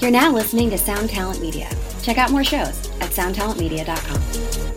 You're now listening to Sound Talent Media. Check out more shows at soundtalentmedia.com.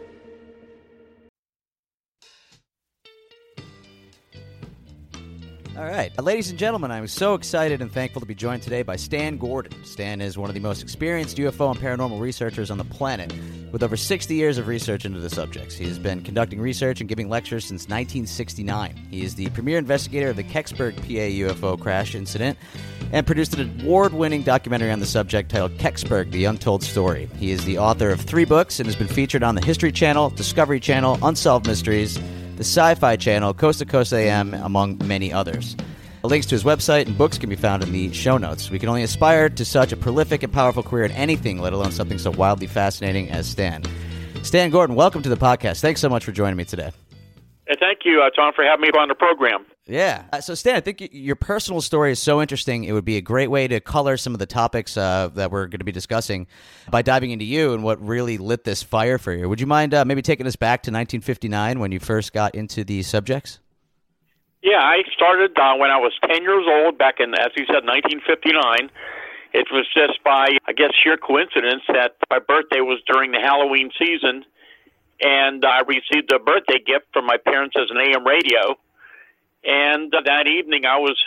All right. Ladies and gentlemen, I'm so excited and thankful to be joined today by Stan Gordon. Stan is one of the most experienced UFO and paranormal researchers on the planet, with over 60 years of research into the subjects. He has been conducting research and giving lectures since 1969. He is the premier investigator of the Kecksburg, PA UFO crash incident and produced an award-winning documentary on the subject titled Kecksburg, The Untold Story. He is the author of 3 books and has been featured on the History Channel, Discovery Channel, Unsolved Mysteries, the Sci-Fi Channel, Coast to Coast AM, among many others. Links to his website and books can be found in the show notes. We can only aspire to such a prolific and powerful career in anything, let alone something so wildly fascinating as Stan. Stan Gordon, welcome to the podcast. Thanks so much for joining me today. Thank you, Tom, for having me on the program. Yeah. So, Stan, I think your personal story is so interesting. It would be a great way to color some of the topics that we're going to be discussing by diving into you and what really lit this fire for you. Would you mind maybe taking us back to 1959 when you first got into these subjects? Yeah, I started when I was 10 years old back in, as you said, 1959. It was just by, I guess, sheer coincidence that my birthday was during the Halloween season, and I received a birthday gift from my parents as an AM radio. And that evening I was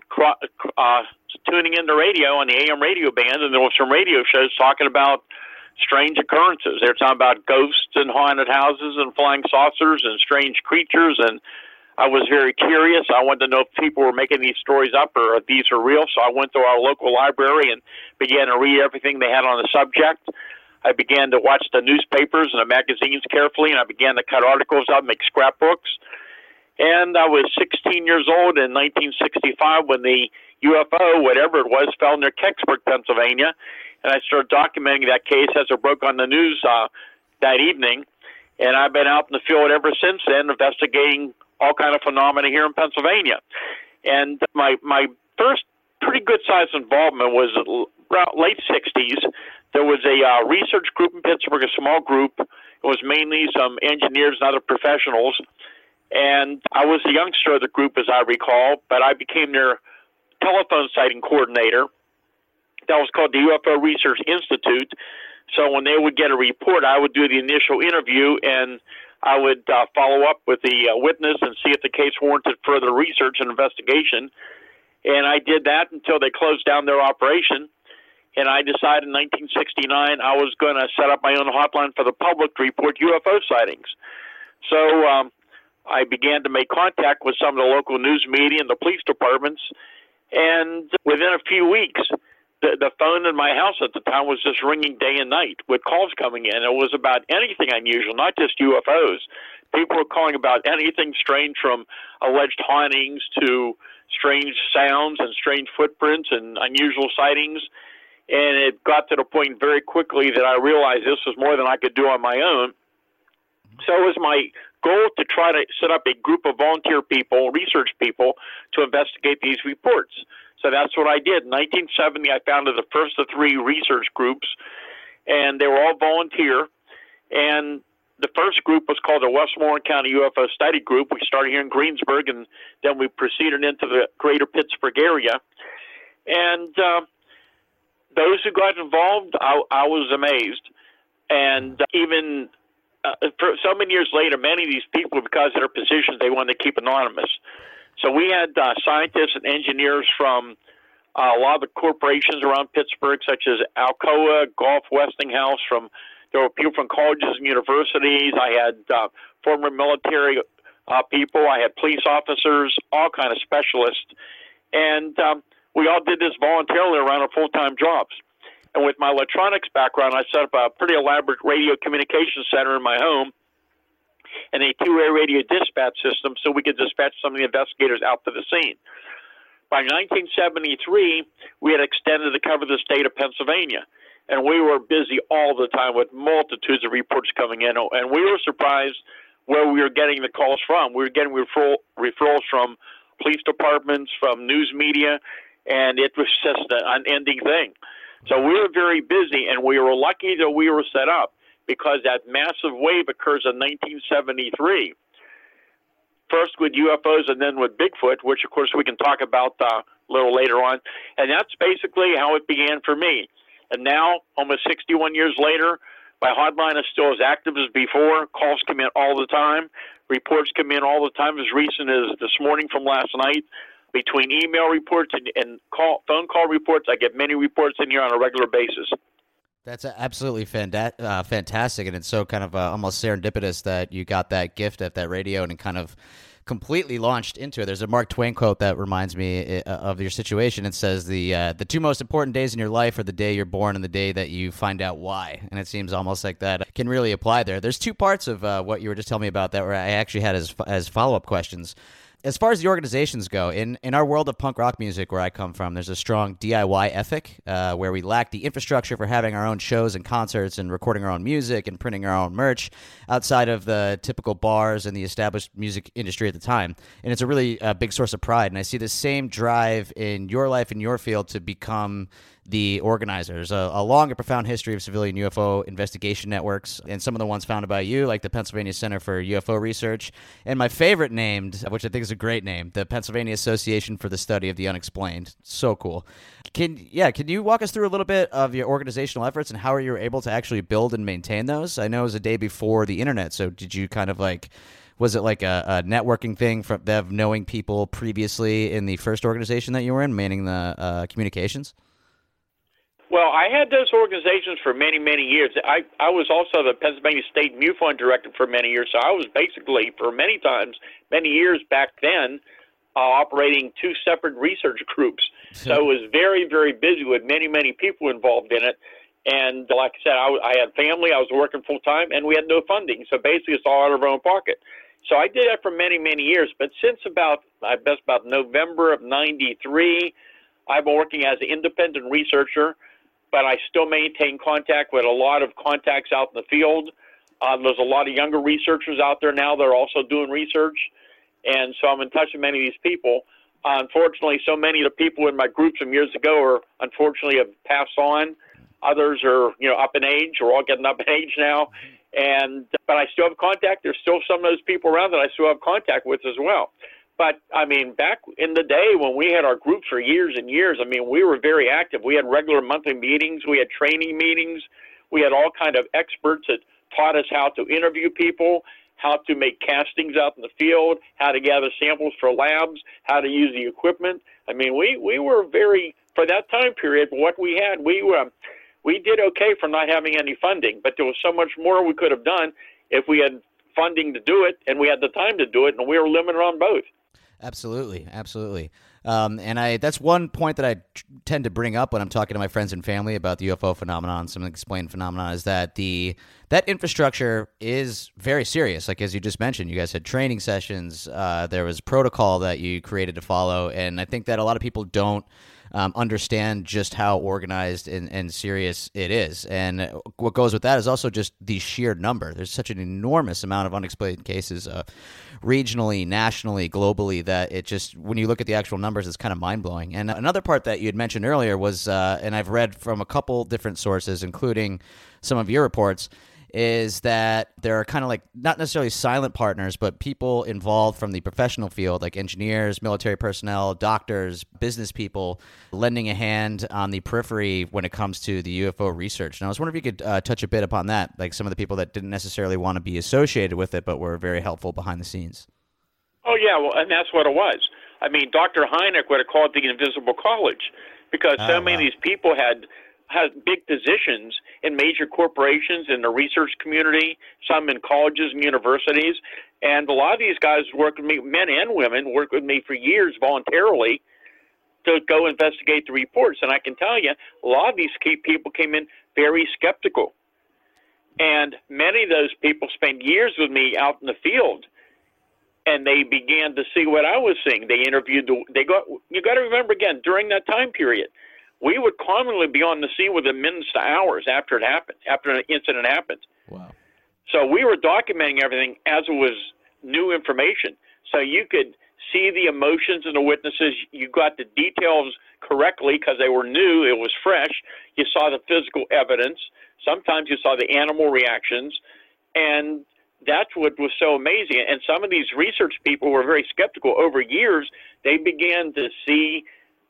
tuning in the radio on the AM radio band, and there were some radio shows talking about strange occurrences. They were talking about ghosts and haunted houses and flying saucers and strange creatures, and I was very curious. I wanted to know if people were making these stories up or if these are real, so I went to our local library and began to read everything they had on the subject. I began to watch the newspapers and the magazines carefully, and I began to cut articles up, make scrapbooks. And I was 16 years old in 1965 when the UFO, whatever it was, fell near Kecksburg, Pennsylvania. And I started documenting that case as it broke on the news that evening. And I've been out in the field ever since then, investigating all kind of phenomena here in Pennsylvania. And my first pretty good-sized involvement was around late 60s. There was a research group in Pittsburgh, a small group. It was mainly some engineers and other professionals. And I was the youngster of the group, as I recall, but I became their telephone sighting coordinator. That was called the UFO Research Institute. So when they would get a report, I would do the initial interview, and I would follow up with the witness and see if the case warranted further research and investigation. And I did that until they closed down their operation. And I decided in 1969 I was going to set up my own hotline for the public to report UFO sightings. So I began to make contact with some of the local news media and the police departments. And within a few weeks, the phone in my house at the time was just ringing day and night with calls coming in. It was about anything unusual, not just UFOs. People were calling about anything strange, from alleged hauntings to strange sounds and strange footprints and unusual sightings. And it got to the point very quickly that I realized this was more than I could do on my own. So it was my goal to try to set up a group of volunteer people, research people, to investigate these reports. So that's what I did. In 1970, I founded the first of 3 research groups, and they were all volunteer. And the first group was called the Westmoreland County UFO Study Group. We started here in Greensburg, and then we proceeded into the greater Pittsburgh area. And those who got involved, I was amazed. And even for so many years later, many of these people, because of their positions, they wanted to keep anonymous. So we had scientists and engineers from a lot of the corporations around Pittsburgh, such as Alcoa, Gulf, Westinghouse. There were people from colleges and universities. I had former military people. I had police officers, all kind of specialists. And we all did this voluntarily around our full-time jobs. And with my electronics background, I set up a pretty elaborate radio communication center in my home and a 2-way radio dispatch system so we could dispatch some of the investigators out to the scene. By 1973, we had extended to cover the state of Pennsylvania, and we were busy all the time with multitudes of reports coming in, and we were surprised where we were getting the calls from. We were getting referrals from police departments, from news media, and it was just an unending thing. So we were very busy, and we were lucky that we were set up, because that massive wave occurs in 1973. First with UFOs and then with Bigfoot, which, of course, we can talk about a little later on. And that's basically how it began for me. And now, almost 61 years later, my hotline is still as active as before. Calls come in all the time. Reports come in all the time, as recent as this morning from last night. Between email reports and phone call reports, I get many reports in here on a regular basis. That's absolutely fantastic, and it's so kind of almost serendipitous that you got that gift at that radio and it kind of completely launched into it. There's a Mark Twain quote that reminds me of your situation. It says the two most important days in your life are the day you're born and the day that you find out why. And it seems almost like that can really apply there. There's two parts of what you were just telling me about that where I actually had as follow-up questions. As far as the organizations go, in our world of punk rock music where I come from, there's a strong DIY ethic where we lack the infrastructure for having our own shows and concerts and recording our own music and printing our own merch outside of the typical bars and the established music industry at the time. And it's a really big source of pride. And I see the same drive in your life, in your field, to become the organizers. A long and profound history of civilian UFO investigation networks, and some of the ones founded by you, like the Pennsylvania Center for UFO Research, and my favorite named, which I think is a great name, the Pennsylvania Association for the Study of the Unexplained. So cool. Can you walk us through a little bit of your organizational efforts and how you were able to actually build and maintain those? I know it was a day before the internet, so did you kind of was it like a networking thing from them knowing people previously in the first organization that you were in, manning the communications? Well, I had those organizations for many, many years. I was also the Pennsylvania State MUFON director for many years, so I was basically, for many years back then, operating two separate research groups. So I was very, very busy with many, many people involved in it. And like I said, I had family, I was working full-time, and we had no funding. So basically, it's all out of our own pocket. So I did that for many, many years. But since about November of '93, I've been working as an independent researcher, but I still maintain contact with a lot of contacts out in the field. There's a lot of younger researchers out there now that are also doing research, and so I'm in touch with many of these people. Unfortunately, so many of the people in my group from years ago unfortunately have passed on. Others are, up in age. We're all getting up in age now, but I still have contact. There's still some of those people around that I still have contact with as well. But, back in the day when we had our group for years and years, we were very active. We had regular monthly meetings. We had training meetings. We had all kind of experts that taught us how to interview people, how to make castings out in the field, how to gather samples for labs, how to use the equipment. We were very, for that time period, what we had, we did okay for not having any funding, but there was so much more we could have done if we had funding to do it and we had the time to do it, and we were limited on both. Absolutely. And that's one point that I tend to bring up when I'm talking to my friends and family about the UFO phenomenon, some unexplained phenomenon, is that that infrastructure is very serious. Like, as you just mentioned, you guys had training sessions. There was protocol that you created to follow. And I think that a lot of people don't understand just how organized and serious it is. And what goes with that is also just the sheer number. There's such an enormous amount of unexplained cases regionally, nationally, globally, that it just, when you look at the actual numbers, it's kind of mind-blowing. And another part that you had mentioned earlier was, and I've read from a couple different sources, including some of your reports, is that there are kind of like not necessarily silent partners, but people involved from the professional field, like engineers, military personnel, doctors, business people, lending a hand on the periphery when it comes to the UFO research. And I was wondering if you could touch a bit upon that, like some of the people that didn't necessarily want to be associated with it, but were very helpful behind the scenes. Oh, yeah, well, and that's what it was. Dr. Hynek would have called it the Invisible College, because many of these people had big positions in major corporations, in the research community, some in colleges and universities. And a lot of these guys work with me, men and women, work with me for years voluntarily to go investigate the reports. And I can tell you, a lot of these key people came in very skeptical. And many of those people spent years with me out in the field, and they began to see what I was seeing. They interviewed, you got to remember again, during that time period, we would commonly be on the scene within minutes to hours after it happened, after an incident happened. Wow. So we were documenting everything as it was new information. So you could see the emotions of the witnesses. You got the details correctly because they were new. It was fresh. You saw the physical evidence. Sometimes you saw the animal reactions. And that's what was so amazing. And some of these research people were very skeptical. Over years, they began to see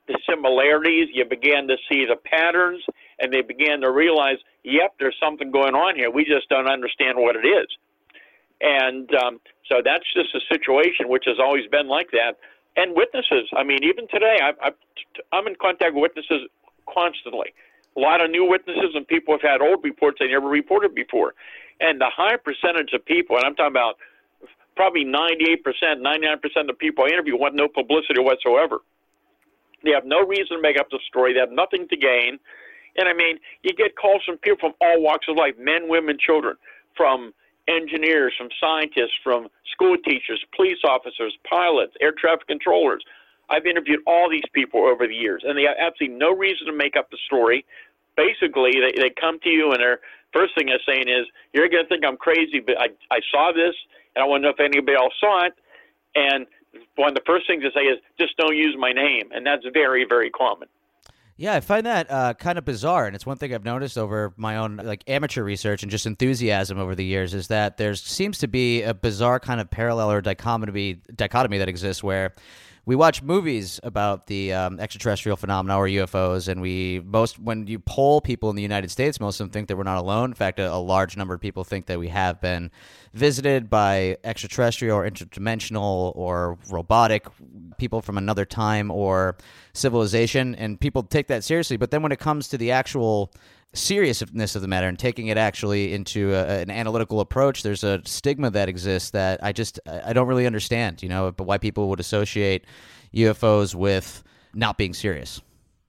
the similarities, you began to see the patterns, and they began to realize, yep, there's something going on here. We just don't understand what it is. And so that's just a situation which has always been like that. And witnesses, I mean, even today, I'm in contact with witnesses constantly. A lot of new witnesses, and people have had old reports they never reported before. And the high percentage of people, and I'm talking about probably 98%, 99% of the people I interview want no publicity whatsoever. They have no reason to make up the story. They have nothing to gain. And, I mean, you get calls from people from all walks of life, men, women, children, from engineers, from scientists, from school teachers, police officers, pilots, air traffic controllers. I've interviewed all these people over the years, and they have absolutely no reason to make up the story. Basically, they come to you, and their first thing they're saying is, you're going to think I'm crazy, but I saw this, and I want to know if anybody else saw it. And one of the first things they say is, just don't use my name, and that's very, very common. Yeah, I find that kind of bizarre, and it's one thing I've noticed over my own amateur research and just enthusiasm over the years is that there seems to be a bizarre kind of parallel or dichotomy that exists where we watch movies about the extraterrestrial phenomena or UFOs, and when you poll people in the United States, most of them think that we're not alone. In fact, a large number of people think that we have been visited by extraterrestrial or interdimensional or robotic people from another time or civilization, and people take that seriously. But then when it comes to the actual seriousness of the matter and taking it actually into an analytical approach, there's a stigma that exists that I don't really understand, but why people would associate UFOs with not being serious.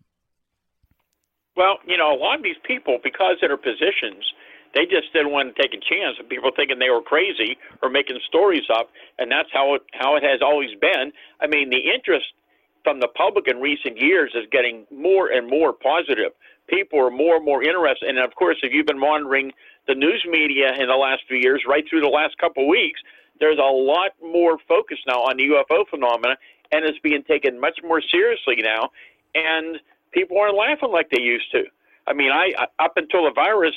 Well, a lot of these people, because of their positions, they just didn't want to take a chance of people thinking they were crazy or making stories up, and that's how it has always been. I mean, the interest from the public in recent years is getting more and more positive. People are more and more interested. And, of course, if you've been monitoring the news media in the last few years, right through the last couple of weeks, there's a lot more focus now on the UFO phenomena, and it's being taken much more seriously now. And people aren't laughing like they used to. I mean, I up until the virus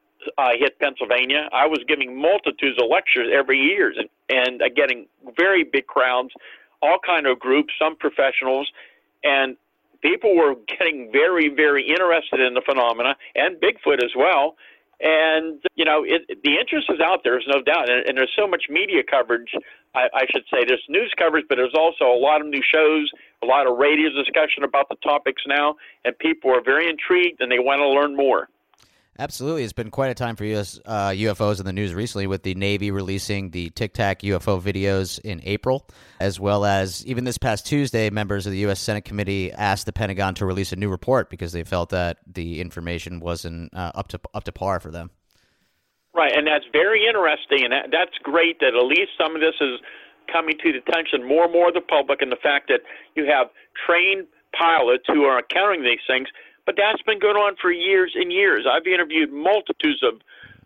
hit Pennsylvania, I was giving multitudes of lectures every year and getting very big crowds, all kind of groups, some professionals, and people were getting very, very interested in the phenomena and Bigfoot as well. And, the interest is out there, there's no doubt. And there's so much media coverage, I should say. There's news coverage, but there's also a lot of new shows, a lot of radio discussion about the topics now, and people are very intrigued and they want to learn more. Absolutely. It's been quite a time for U.S. UFOs in the news recently, with the Navy releasing the Tic Tac UFO videos in April, as well as even this past Tuesday, members of the U.S. Senate Committee asked the Pentagon to release a new report because they felt that the information wasn't up to par for them. Right, and that's very interesting, and that's great that at least some of this is coming to the attention more and more of the public, and the fact that you have trained pilots who are encountering these things. But that's been going on for years and years. I've interviewed multitudes of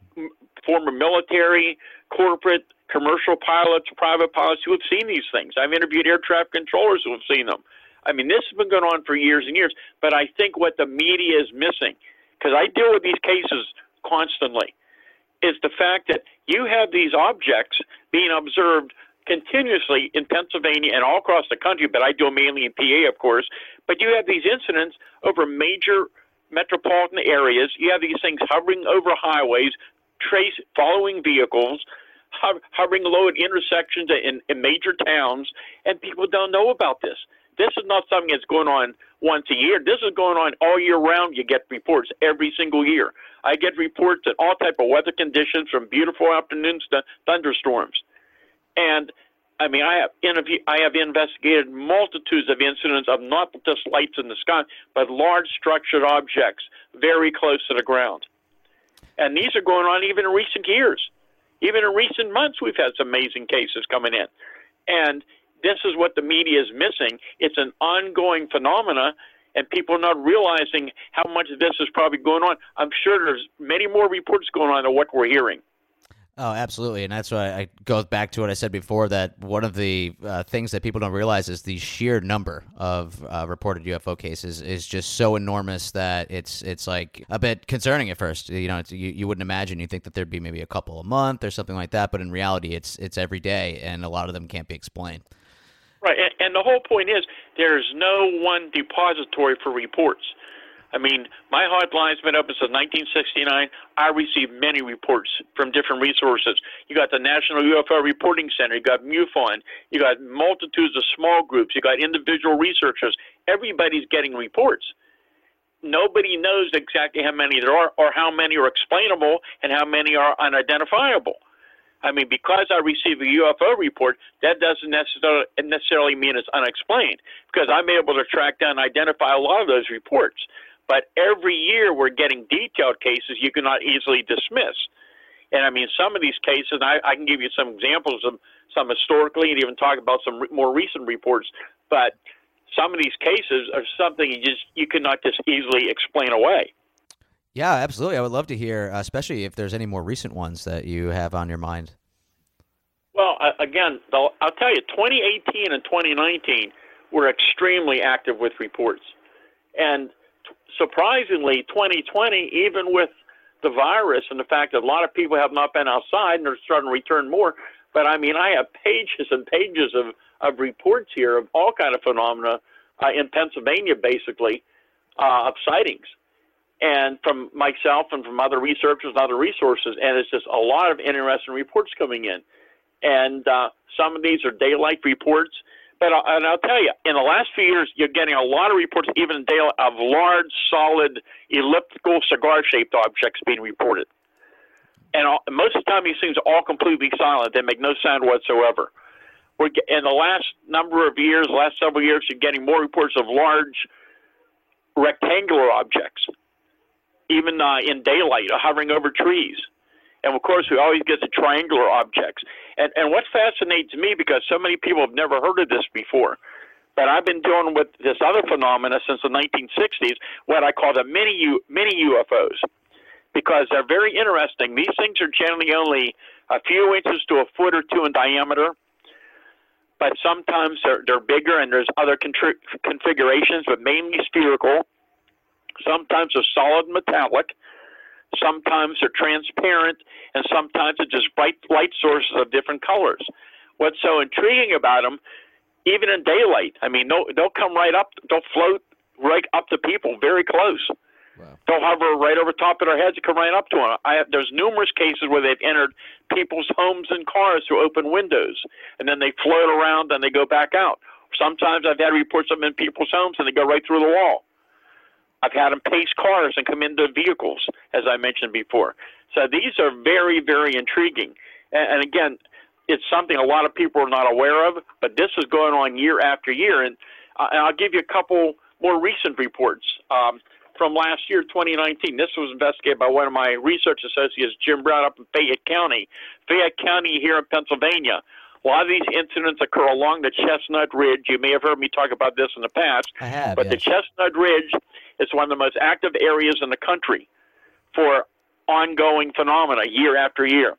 former military, corporate, commercial pilots, private pilots who have seen these things. I've interviewed air traffic controllers who have seen them. I mean, this has been going on for years and years. But I think what the media is missing, because I deal with these cases constantly, is the fact that you have these objects being observed continuously in Pennsylvania and all across the country, but I do it mainly in PA, of course. But you have these incidents over major metropolitan areas. You have these things hovering over highways, following vehicles, hovering low at intersections in major towns, and people don't know about this. This is not something that's going on once a year. This is going on all year round. You get reports every single year. I get reports at all type of weather conditions, from beautiful afternoons to thunderstorms. And I mean, I have investigated multitudes of incidents of not just lights in the sky, but large structured objects very close to the ground. And these are going on even in recent years. Even in recent months, we've had some amazing cases coming in. And this is what the media is missing. It's an ongoing phenomena, and people are not realizing how much of this is probably going on. I'm sure there's many more reports going on than what we're hearing. Oh, absolutely. And that's why I go back to what I said before, that one of the things that people don't realize is the sheer number of reported UFO cases is just so enormous that it's like a bit concerning at first. You wouldn't imagine. You think that there'd be maybe a couple a month or something like that. But in reality, it's every day, and a lot of them can't be explained. Right, and the whole point is there's no one depository for reports. I mean, my hotline's been open since 1969. I receive many reports from different resources. You got the National UFO Reporting Center. You got MUFON. You got multitudes of small groups. You got individual researchers. Everybody's getting reports. Nobody knows exactly how many there are or how many are explainable and how many are unidentifiable. I mean, because I receive a UFO report, that doesn't necessarily mean it's unexplained, because I'm able to track down and identify a lot of those reports. But every year we're getting detailed cases you cannot easily dismiss. And I mean, some of these cases, I can give you some examples of some historically and even talk about some more recent reports, but some of these cases are something you cannot just easily explain away. Yeah, absolutely. I would love to hear, especially if there's any more recent ones that you have on your mind. Well, again, I'll tell you, 2018 and 2019 were extremely active with reports. And surprisingly, 2020, even with the virus and the fact that a lot of people have not been outside and they're starting to return more, but I mean, I have pages and pages of reports here of all kind of phenomena in Pennsylvania, basically, of sightings. And from myself and from other researchers and other resources, and it's just a lot of interesting reports coming in. And some of these are daylight reports, but I'll tell you, in the last few years, you're getting a lot of reports, even in daylight, of large, solid, elliptical, cigar-shaped objects being reported. And most of the time, these things are all completely silent. They make no sound whatsoever. In the last number of years, last several years, you're getting more reports of large rectangular objects, even in daylight, hovering over trees. And, of course, we always get the triangular objects. And what fascinates me, because so many people have never heard of this before, but I've been dealing with this other phenomena since the 1960s, what I call the mini UFOs, because they're very interesting. These things are generally only a few inches to a foot or two in diameter, but sometimes they're bigger, and there's other configurations, but mainly spherical. Sometimes they're solid metallic. Sometimes they're transparent, and sometimes it's just bright light sources of different colors. What's so intriguing about them, even in daylight, I mean, they'll come right up, they'll float right up to people very close. Wow. They'll hover right over top of their heads and come right up to them. There's numerous cases where they've entered people's homes and cars through open windows, and then they float around and they go back out. Sometimes I've had reports of them in people's homes and they go right through the wall. I've had them pace cars and come into vehicles, as I mentioned before. So these are very, very intriguing. And again, it's something a lot of people are not aware of, but this is going on year after year. And I'll give you a couple more recent reports from last year, 2019. This was investigated by one of my research associates, Jim Brown, up in Fayette County here in Pennsylvania. A lot of these incidents occur along the Chestnut Ridge. You may have heard me talk about this in the past. I have, but yes. The Chestnut Ridge is one of the most active areas in the country for ongoing phenomena year after year.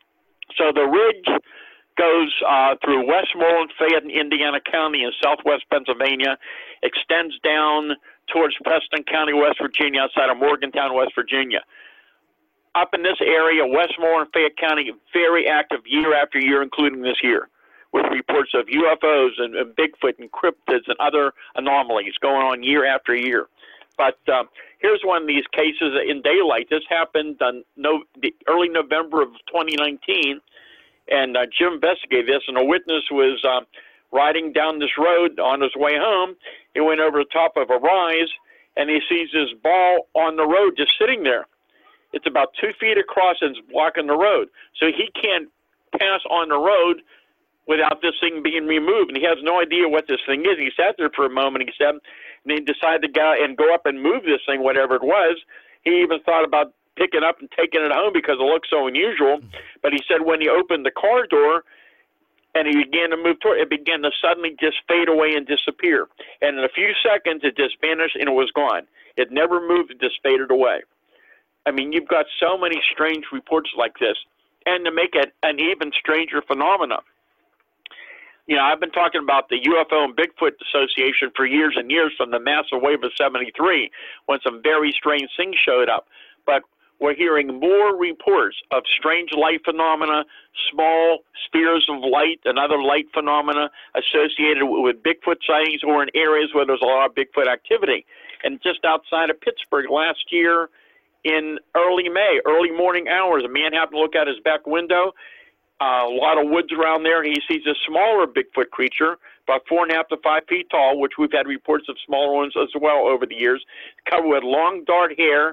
So the ridge goes through Westmoreland, Fayette, and Indiana County in southwest Pennsylvania, extends down towards Preston County, West Virginia, outside of Morgantown, West Virginia. Up in this area, Westmoreland, Fayette County, very active year after year, including this year, with reports of UFOs and Bigfoot and cryptids and other anomalies going on year after year. But here's one of these cases in daylight. This happened on the early November of 2019, and Jim investigated this, and a witness was riding down this road on his way home. He went over the top of a rise, and he sees this ball on the road just sitting there. It's about 2 feet across and it's blocking the road. So he can't pass on the road without this thing being removed. And he has no idea what this thing is. He sat there for a moment, he said, and he decided to go and go up and move this thing, whatever it was. He even thought about picking up and taking it home because it looked so unusual. But he said when he opened the car door and he began to move toward it, began to suddenly just fade away and disappear. And in a few seconds, it just vanished and it was gone. It never moved, it just faded away. I mean, you've got so many strange reports like this, and to make it an even stranger phenomenon. You know, I've been talking about the UFO and Bigfoot Association for years and years, from the massive wave of '73, when some very strange things showed up. But we're hearing more reports of strange light phenomena, small spheres of light and other light phenomena associated with Bigfoot sightings or in areas where there's a lot of Bigfoot activity. And just outside of Pittsburgh last year in early May, early morning hours, a man happened to look out his back window. A lot of woods around there. He sees a smaller Bigfoot creature, about 4.5 to 5 feet tall, which we've had reports of smaller ones as well over the years, covered with long dark hair,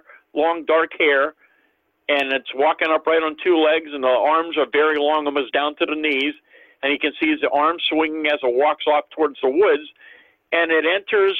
and it's walking upright on two legs, and the arms are very long, almost down to the knees, and you can see the arms swinging as it walks off towards the woods, and it enters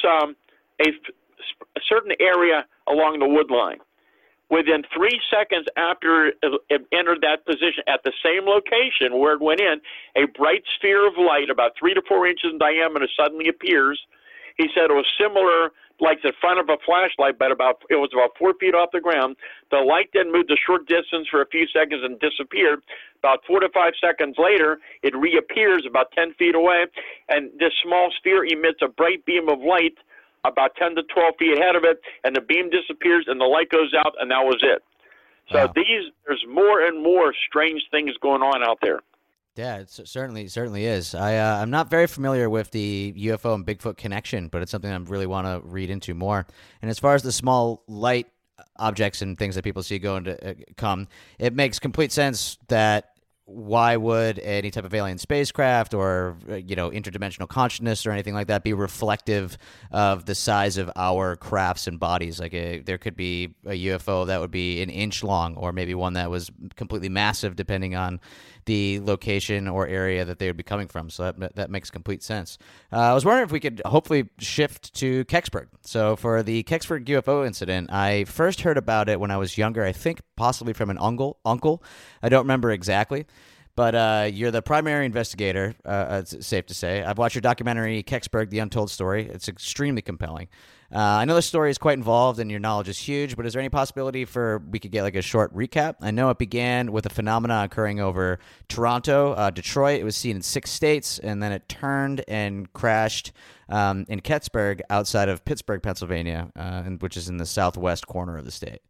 a certain area along the wood line. Within 3 seconds after it entered that position, at the same location where it went in, a bright sphere of light about 3 to 4 inches in diameter suddenly appears. He said it was similar, like the front of a flashlight, but it was about 4 feet off the ground. The light then moved a short distance for a few seconds and disappeared. About 4 to 5 seconds later, it reappears about 10 feet away, and this small sphere emits a bright beam of light about 10 to 12 feet ahead of it, and the beam disappears, and the light goes out, and that was it. So Wow. there's more and more strange things going on out there. Yeah, it certainly is. I'm not very familiar with the UFO and Bigfoot connection, but it's something I really want to read into more. And as far as the small light objects and things that people see going to come, it makes complete sense that why would any type of alien spacecraft or interdimensional consciousness or anything like that be reflective of the size of our crafts and bodies? Like there could be a UFO that would be an inch long, or maybe one that was completely massive, depending on the location or area that they would be coming from. So that makes complete sense. I was wondering if we could hopefully shift to Kecksburg. So for the Kecksburg UFO incident, I first heard about it when I was younger, I think possibly from an uncle. I don't remember exactly. But you're the primary investigator, it's safe to say. I've watched your documentary, Kecksburg, The Untold Story. It's extremely compelling. I know the story is quite involved and your knowledge is huge, but is there any possibility we could get like a short recap? I know it began with a phenomena occurring over Toronto, Detroit. It was seen in 6 states, and then it turned and crashed in Kecksburg outside of Pittsburgh, Pennsylvania, which is in the southwest corner of the state.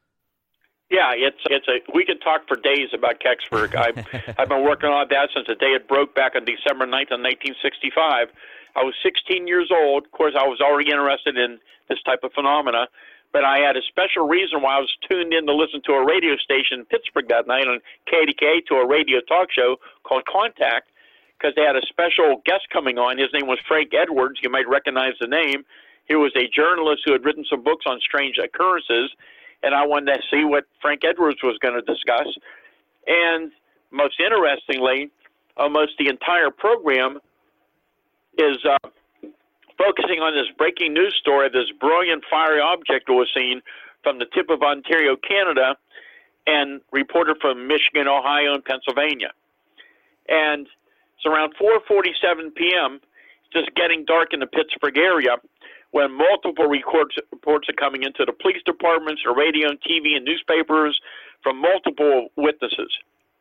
Yeah, we could talk for days about Kecksburg. I've been working on that since the day it broke back on December 9th of 1965. I was 16 years old. Of course, I was already interested in this type of phenomena, but I had a special reason why I was tuned in to listen to a radio station in Pittsburgh that night on KDK to a radio talk show called Contact, because they had a special guest coming on. His name was Frank Edwards. You might recognize the name. He was a journalist who had written some books on strange occurrences, and I wanted to see what Frank Edwards was going to discuss. And most interestingly, almost the entire program is focusing on this breaking news story, this brilliant fiery object that was seen from the tip of Ontario, Canada, and reported from Michigan, Ohio, and Pennsylvania. And it's around 4:47 p.m., just getting dark in the Pittsburgh area, when multiple reports are coming into the police departments, the radio and TV and newspapers from multiple witnesses.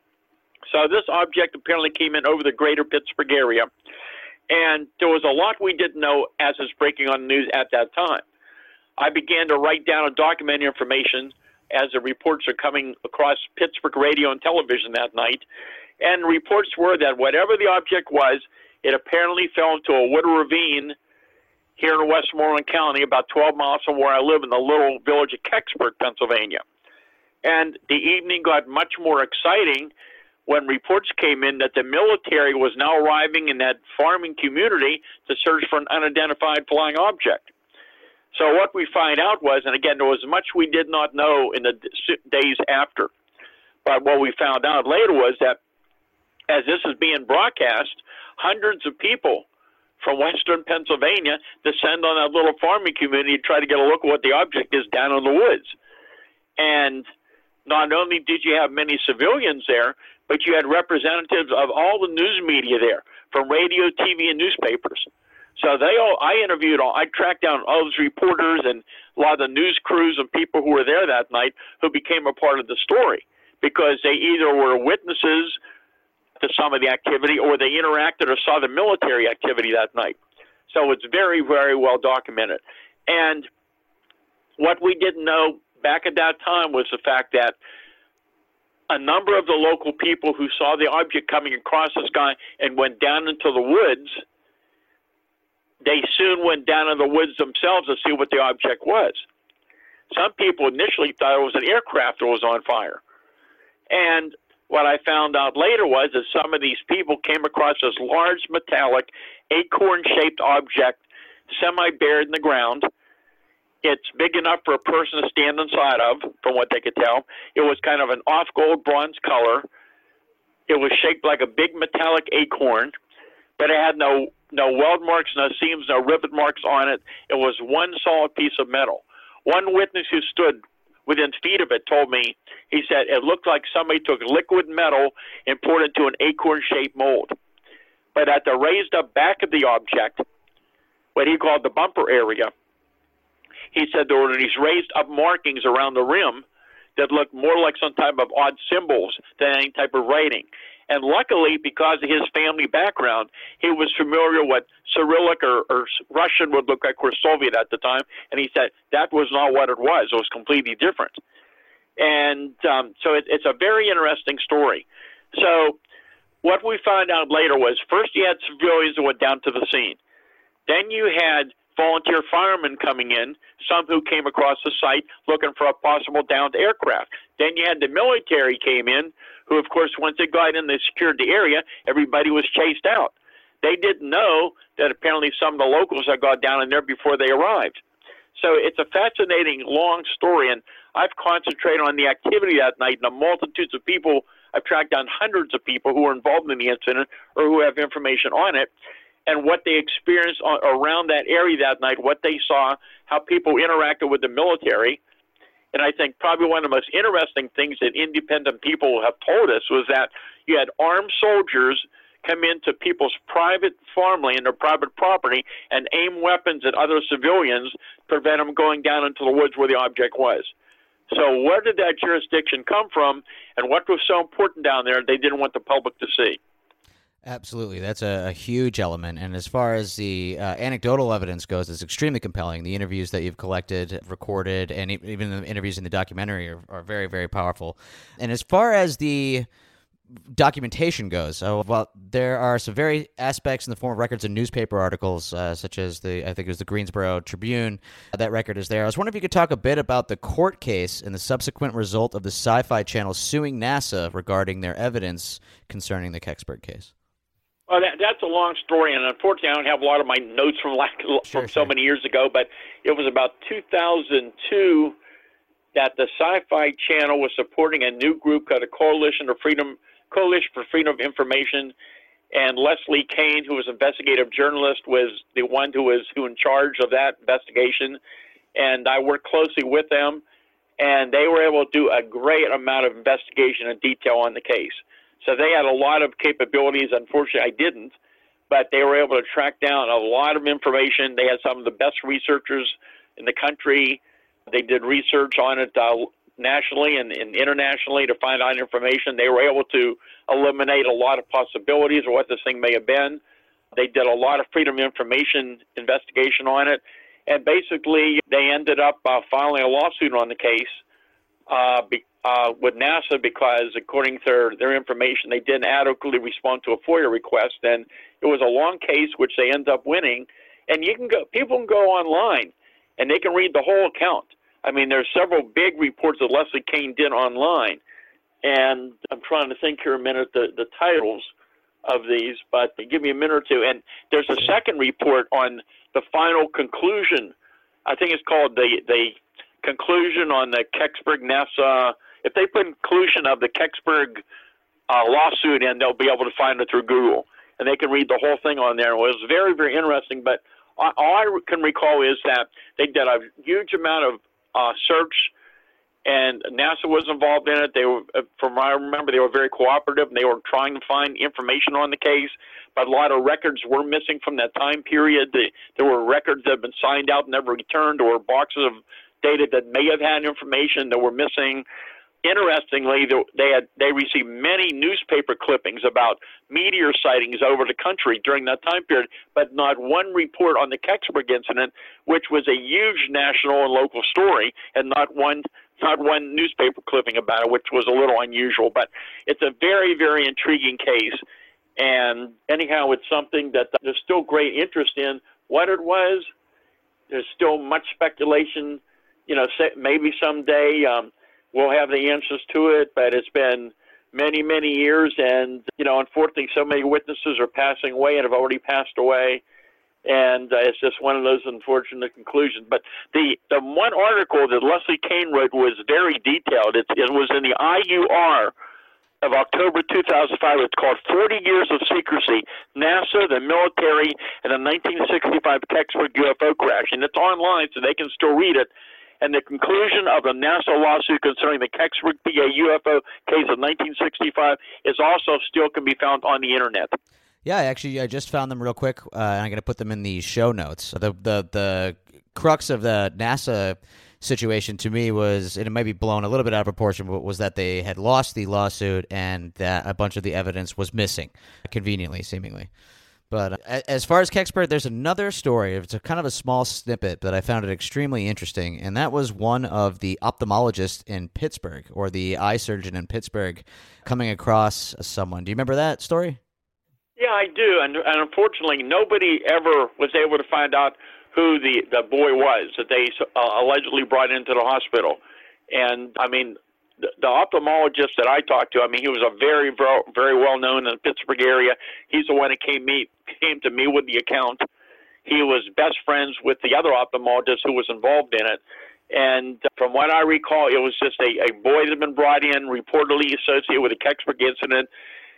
So this object apparently came in over the greater Pittsburgh area, and there was a lot we didn't know as it's breaking on the news at that time. I began to write down and document information as the reports are coming across Pittsburgh radio and television that night, and reports were that whatever the object was, it apparently fell into a wood ravine here in Westmoreland County, about 12 miles from where I live in the little village of Kecksburg, Pennsylvania. And the evening got much more exciting when reports came in that the military was now arriving in that farming community to search for an unidentified flying object. So what we find out was, and again, there was much we did not know in the days after, but what we found out later was that as this is being broadcast, hundreds of people from western Pennsylvania descend on that little farming community to try to get a look at what the object is down in the woods. And not only did you have many civilians there, but you had representatives of all the news media there, from radio, TV, and newspapers. So I tracked down all those reporters and a lot of the news crews and people who were there that night who became a part of the story, because they either were witnesses to some of the activity or they interacted or saw the military activity that night. So it's very, very well documented. And what we didn't know back at that time was the fact that a number of the local people who saw the object coming across the sky and went down into the woods, they soon went down in the woods themselves to see what the object was. Some people initially thought it was an aircraft that was on fire. And what I found out later was that some of these people came across this large metallic acorn-shaped object semi-buried in the ground. It's big enough for a person to stand inside of, from what they could tell. It was kind of an off-gold bronze color. It was shaped like a big metallic acorn, but it had no weld marks, no seams, no rivet marks on it. It was one solid piece of metal. One witness who stood within feet of it told me, he said, it looked like somebody took liquid metal and poured it into an acorn-shaped mold. But at the raised-up back of the object, what he called the bumper area, he said there were these raised-up markings around the rim that looked more like some type of odd symbols than any type of writing. And luckily, because of his family background, he was familiar with Cyrillic or Russian would look like, or Soviet at the time, and he said that was not what it was. It was completely different. And so it's a very interesting story. So what we found out later was, first you had civilians that went down to the scene. Then you had volunteer firemen coming in, some who came across the site looking for a possible downed aircraft. Then you had the military came in, who, of course, once they got in, they secured the area, everybody was chased out. They didn't know that apparently some of the locals had got down in there before they arrived. So it's a fascinating, long story, and I've concentrated on the activity that night and the multitudes of people. I've tracked down hundreds of people who were involved in the incident or who have information on it, and what they experienced around that area that night, what they saw, how people interacted with the military. And I think probably one of the most interesting things that independent people have told us was that you had armed soldiers come into people's private farmland or private property and aim weapons at other civilians, prevent them going down into the woods where the object was. So where did that jurisdiction come from, and what was so important down there they didn't want the public to see? Absolutely. That's a huge element. And as far as the anecdotal evidence goes, it's extremely compelling. The interviews that you've collected, recorded, and even the interviews in the documentary are very, very powerful. And as far as the documentation goes, well, there are some very aspects in the form of records and newspaper articles, such as I think it was the Greensboro Tribune. That record is there. I was wondering if you could talk a bit about the court case and the subsequent result of the Sci-Fi Channel suing NASA regarding their evidence concerning the Kecksburg case. Well, that's a long story, and unfortunately I don't have a lot of my notes from so many years ago, but it was about 2002 that the Sci-Fi Channel was supporting a new group called the Coalition for Freedom of Information, and Leslie Kane, who was an investigative journalist, was the one who was in charge of that investigation, and I worked closely with them, and they were able to do a great amount of investigation and detail on the case. So they had a lot of capabilities. Unfortunately, I didn't, but they were able to track down a lot of information. They had some of the best researchers in the country. They did research on it nationally and internationally to find out information. They were able to eliminate a lot of possibilities of what this thing may have been. They did a lot of freedom of information investigation on it. And basically, they ended up filing a lawsuit on the case with NASA because, according to their information, they didn't adequately respond to a FOIA request. And it was a long case, which they ended up winning. And people can go online, and they can read the whole account. I mean, there's several big reports that Leslie Kane did online. And I'm trying to think here a minute, the titles of these, but give me a minute or two. And there's a second report on the final conclusion. I think it's called the conclusion on the Kecksburg NASA. If they put conclusion of the Kecksburg lawsuit in, they'll be able to find it through Google. And they can read the whole thing on there. It was very, very interesting. But all I can recall is that they did a huge amount of search, and NASA was involved in it. They were, from what I remember, they were very cooperative, and they were trying to find information on the case. But a lot of records were missing from that time period. There were records that had been signed out and never returned, or boxes of data that may have had information that were missing. Interestingly, they received many newspaper clippings about meteor sightings over the country during that time period, but not one report on the Kecksburg incident, which was a huge national and local story, and not one not one newspaper clipping about it, which was a little unusual. But it's a very, very intriguing case. And anyhow, it's something that there's still great interest in. What it was, there's still much speculation. Maybe someday we'll have the answers to it, but it's been many, many years. And, unfortunately, so many witnesses are passing away and have already passed away. And it's just one of those unfortunate conclusions. But the one article that Leslie Kean wrote was very detailed. It was in the IUR of October 2005. It's called 40 Years of Secrecy, NASA, the Military, and the 1965 Kecksburg UFO Crash. And it's online, so they can still read it. And the conclusion of the NASA lawsuit concerning the Kecksburg PA UFO case of 1965 is also still can be found on the Internet. Yeah, I just found them real quick, and I'm going to put them in the show notes. The crux of the NASA situation to me was, and it might be blown a little bit out of proportion, but was that they had lost the lawsuit and that a bunch of the evidence was missing, conveniently, seemingly. But as far as Kecksburg, there's another story. It's a kind of a small snippet, but I found it extremely interesting, and that was one of the ophthalmologists in Pittsburgh, or the eye surgeon in Pittsburgh, coming across someone. Do you remember that story? Yeah, I do, and unfortunately, nobody ever was able to find out who the boy was that they allegedly brought into the hospital. And, I mean, the ophthalmologist that I talked to, he was a very, very, very well-known in the Pittsburgh area. He's the one that came to me with the account. He was best friends with the other ophthalmologist who was involved in it. And from what I recall, it was just a boy that had been brought in, reportedly associated with the Kecksburg incident.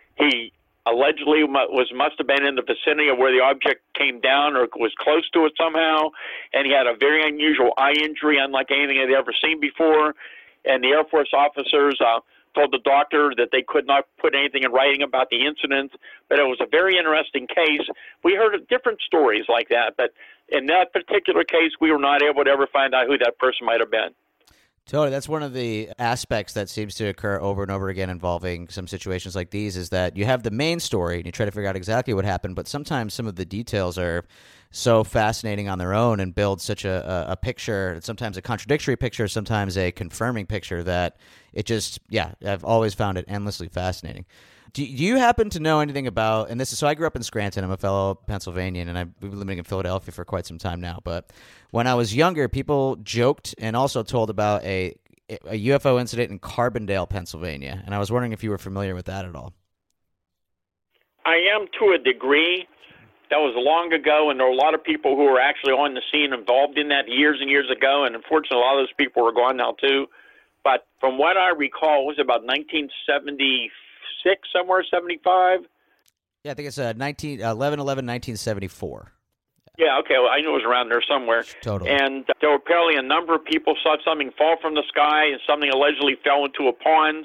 He allegedly must have been in the vicinity of where the object came down or was close to it somehow, and he had a very unusual eye injury, unlike anything they'd ever seen before. And the Air Force officers told the doctor that they could not put anything in writing about the incident, but it was a very interesting case. We heard of different stories like that, but in that particular case, we were not able to ever find out who that person might have been. Totally. That's one of the aspects that seems to occur over and over again involving some situations like these, is that you have the main story and you try to figure out exactly what happened, but sometimes some of the details are so fascinating on their own and build such a picture, sometimes a contradictory picture, sometimes a confirming picture, that it just, I've always found it endlessly fascinating. Do you happen to know anything about, and so I grew up in Scranton, I'm a fellow Pennsylvanian, and I've been living in Philadelphia for quite some time now, but when I was younger, people joked and also told about a UFO incident in Carbondale, Pennsylvania, and I was wondering if you were familiar with that at all. I am to a degree. That was long ago, and there were a lot of people who were actually on the scene involved in that years and years ago, and unfortunately a lot of those people are gone now too. But from what I recall, it was about 1976, somewhere, 75? Yeah, I think it's 11/11/1974. Yeah, okay, well, I knew it was around there somewhere. Totally. And there were apparently a number of people saw something fall from the sky, and something allegedly fell into a pond.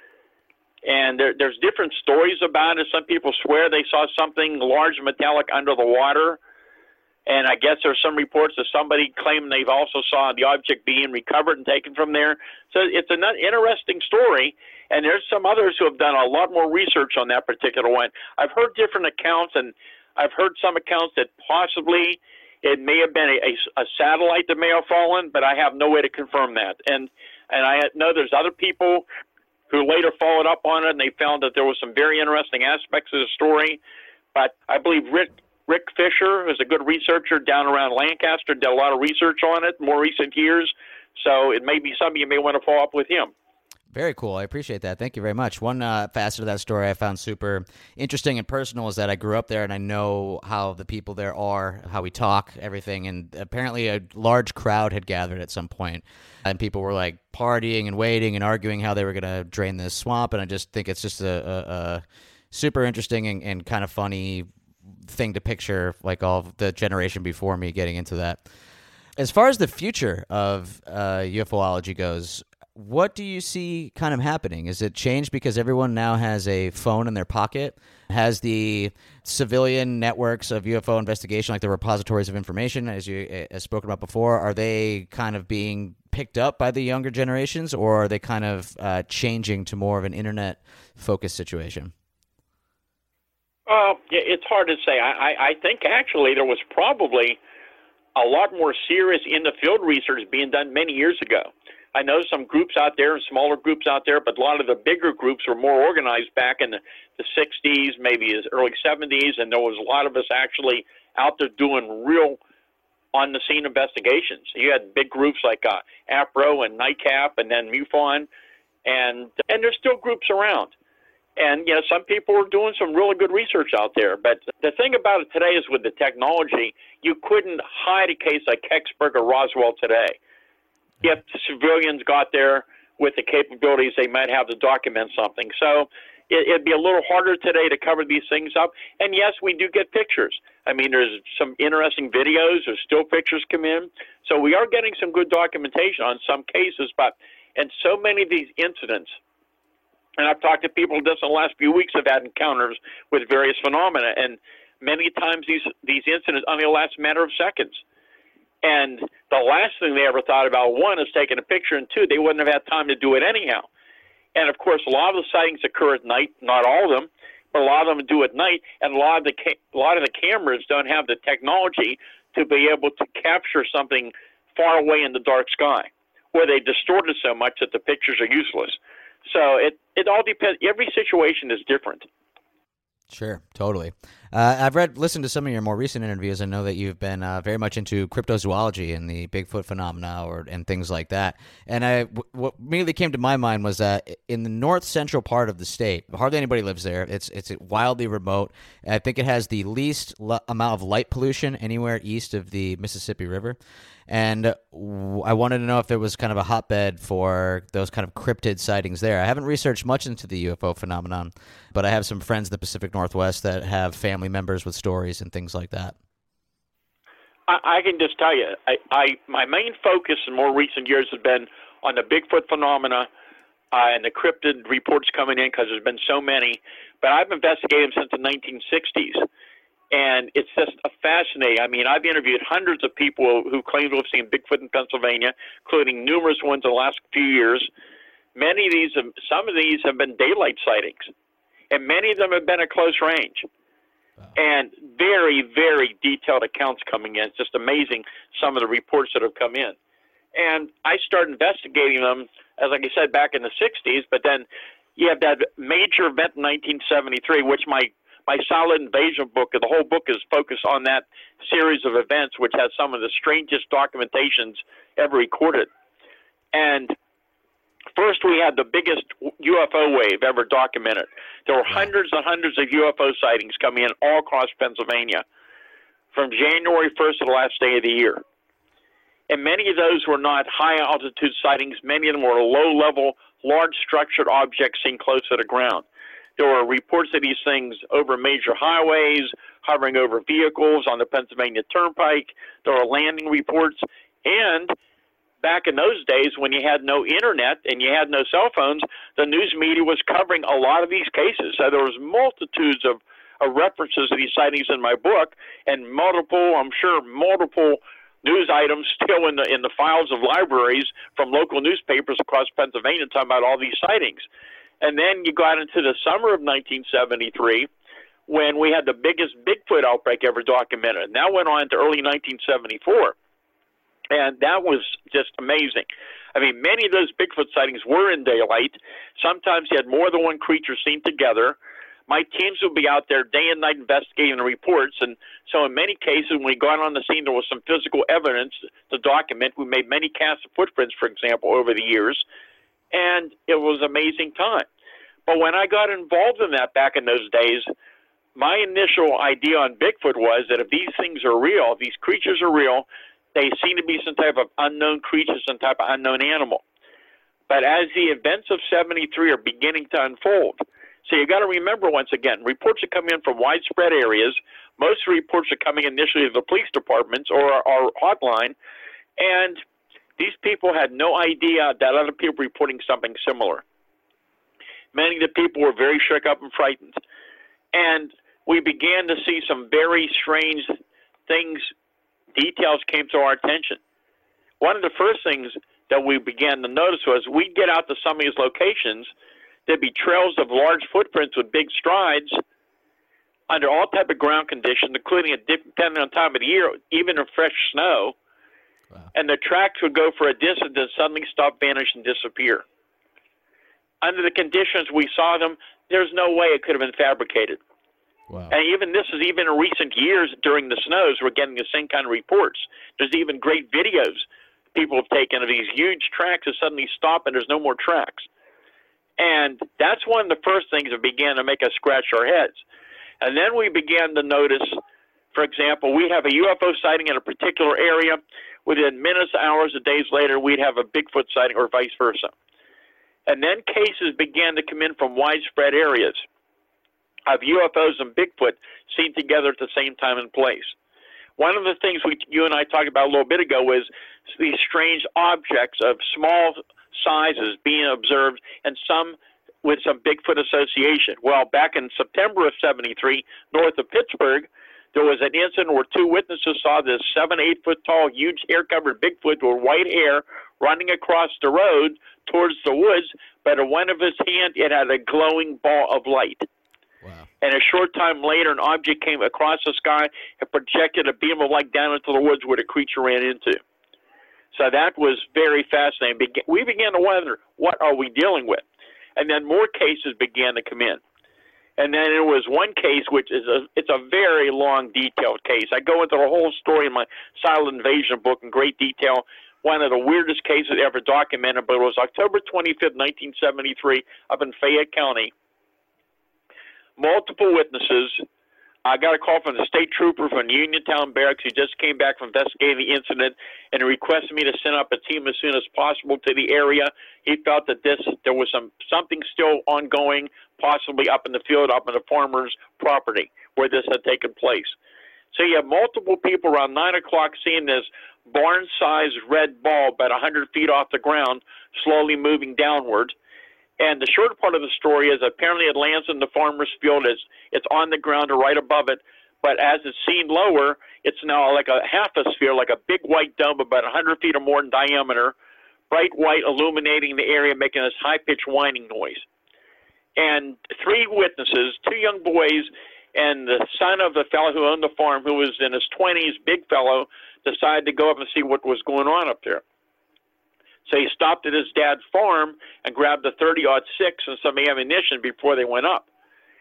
And there's different stories about it. Some people swear they saw something large metallic under the water. And I guess there's some reports that somebody claimed they've also saw the object being recovered and taken from there. So it's an interesting story. And there's some others who have done a lot more research on that particular one. I've heard different accounts, and I've heard some accounts that possibly it may have been a satellite that may have fallen, but I have no way to confirm that. And I know there's other people who later followed up on it, and they found that there was some very interesting aspects of the story. But I believe Rick Fisher, who's a good researcher down around Lancaster, did a lot of research on it in more recent years. So it may be something you may want to follow up with him. Very cool. I appreciate that. Thank you very much. One facet of that story I found super interesting and personal is that I grew up there and I know how the people there are, how we talk, everything. And apparently a large crowd had gathered at some point, and people were like partying and waiting and arguing how they were going to drain this swamp. And I just think it's just a super interesting and kind of funny thing to picture, like all of the generation before me getting into that. As far as the future of UFOlogy goes, what do you see kind of happening? Is it changed because everyone now has a phone in their pocket? Has the civilian networks of UFO investigation, like the repositories of information, as you as spoken about before, are they kind of being picked up by the younger generations, or are they kind of changing to more of an internet-focused situation? It's hard to say. I think actually there was probably a lot more serious in-the-field research being done many years ago. I know some groups out there and smaller groups out there, but a lot of the bigger groups were more organized back in the 60s, maybe as early 70s, and there was a lot of us actually out there doing real on-the-scene investigations. You had big groups like APRO and NICAP and then MUFON, and there's still groups around. And, some people are doing some really good research out there. But the thing about it today is with the technology, you couldn't hide a case like Kecksburg or Roswell today. If civilians got there with the capabilities they might have to document something. So it'd be a little harder today to cover these things up. And, yes, we do get pictures. I mean, there's some interesting videos. There's still pictures come in. So we are getting some good documentation on some cases. But in so many of these incidents, and I've talked to people just in the last few weeks have had encounters with various phenomena, and many times these incidents only last a matter of seconds. And the last thing they ever thought about, one, is taking a picture, and two, they wouldn't have had time to do it anyhow. And, of course, a lot of the sightings occur at night, not all of them, but a lot of them do at night, and a lot of the cameras don't have the technology to be able to capture something far away in the dark sky, where they distort it so much that the pictures are useless. So it all depends. Every situation is different. Sure, totally. I've listened to some of your more recent interviews. I know that you've been very much into cryptozoology and the Bigfoot phenomena and things like that. And what immediately came to my mind was that in the north central part of the state, hardly anybody lives there. It's wildly remote. I think it has the least amount of light pollution anywhere east of the Mississippi River. And I wanted to know if there was kind of a hotbed for those kind of cryptid sightings there. I haven't researched much into the UFO phenomenon, but I have some friends in the Pacific Northwest that have family members with stories and things like that. I can just tell you, my main focus in more recent years has been on the Bigfoot phenomena and the cryptid reports coming in because there's been so many. But I've investigated them since the 1960s. And it's just fascinating. I mean, I've interviewed hundreds of people who claim to have seen Bigfoot in Pennsylvania, including numerous ones in the last few years. Some of these have been daylight sightings, and many of them have been at close range. Wow. And very, very detailed accounts coming in. It's just amazing some of the reports that have come in. And I started investigating them, as like I said, back in the 60s, but then you have that major event in 1973, which my Silent Invasion book, the whole book is focused on that series of events, which has some of the strangest documentations ever recorded. And first, we had the biggest UFO wave ever documented. There were hundreds and hundreds of UFO sightings coming in all across Pennsylvania from January 1st to the last day of the year. And many of those were not high-altitude sightings. Many of them were low-level, large structured objects seen close to the ground. There were reports of these things over major highways, hovering over vehicles on the Pennsylvania Turnpike. There were landing reports. And back in those days when you had no internet and you had no cell phones, the news media was covering a lot of these cases. So there was multitudes of references to these sightings in my book, and multiple news items still in the files of libraries from local newspapers across Pennsylvania talking about all these sightings. And then you got into the summer of 1973 when we had the biggest Bigfoot outbreak ever documented. And that went on to early 1974. And that was just amazing. I mean, many of those Bigfoot sightings were in daylight. Sometimes you had more than one creature seen together. My teams would be out there day and night investigating the reports. And so in many cases, when we got on the scene, there was some physical evidence to document. We made many casts of footprints, for example, over the years. And it was an amazing time. But when I got involved in that back in those days, my initial idea on Bigfoot was that if these things are real, if these creatures are real, they seem to be some type of unknown creature, some type of unknown animal. But as the events of 73 are beginning to unfold, so you got to remember once again, reports are coming in from widespread areas. Most reports are coming initially to the police departments or our hotline, and these people had no idea that other people were reporting something similar. Many of the people were very shook up and frightened. And we began to see some very strange things, details came to our attention. One of the first things that we began to notice was we'd get out to some of these locations, there'd be trails of large footprints with big strides under all type of ground conditions, including, depending on time of the year, even in fresh snow. Wow. And the tracks would go for a distance and suddenly stop, vanish, and disappear. Under the conditions we saw them, there's no way it could have been fabricated. Wow. And this is even in recent years during the snows, we're getting the same kind of reports. There's even great videos people have taken of these huge tracks that suddenly stop and there's no more tracks. And that's one of the first things that began to make us scratch our heads. And then we began to notice, for example, we have a UFO sighting in a particular area. Within minutes, hours, or days later, we'd have a Bigfoot sighting or vice versa. And then cases began to come in from widespread areas of UFOs and Bigfoot seen together at the same time and place. One of the things you and I talked about a little bit ago was these strange objects of small sizes being observed, and some with some Bigfoot association. Well, back in September of '73, north of Pittsburgh, there was an incident where two witnesses saw this 7, 8 foot tall, huge hair-covered Bigfoot with white hair running across the road towards the woods, but in one of his hands, it had a glowing ball of light. Wow. And a short time later, an object came across the sky and projected a beam of light down into the woods where the creature ran into. So that was very fascinating. We began to wonder, what are we dealing with? And then more cases began to come in. And then there was one case, which is it's a very long, detailed case. I go into the whole story in my Silent Invasion book in great detail. One of the weirdest cases ever documented, but it was October 25th, 1973, up in Fayette County. Multiple witnesses. I got a call from the state trooper from Uniontown Barracks. He just came back from investigating the incident and requested me to send up a team as soon as possible to the area. He felt that there was something still ongoing, possibly up in the field, up in the farmer's property where this had taken place. So you have multiple people around 9 o'clock seeing this barn-sized red ball about 100 feet off the ground slowly moving downward. And the short part of the story is apparently it lands in the farmer's field. It's on the ground or right above it, but as it's seen lower, it's now like a half a sphere, like a big white dome about 100 feet or more in diameter, bright white illuminating the area, making this high-pitched whining noise. And three witnesses, two young boys, and the son of the fellow who owned the farm, who was in his 20s, big fellow, decided to go up and see what was going on up there. So he stopped at his dad's farm and grabbed a .30-06 and some ammunition before they went up.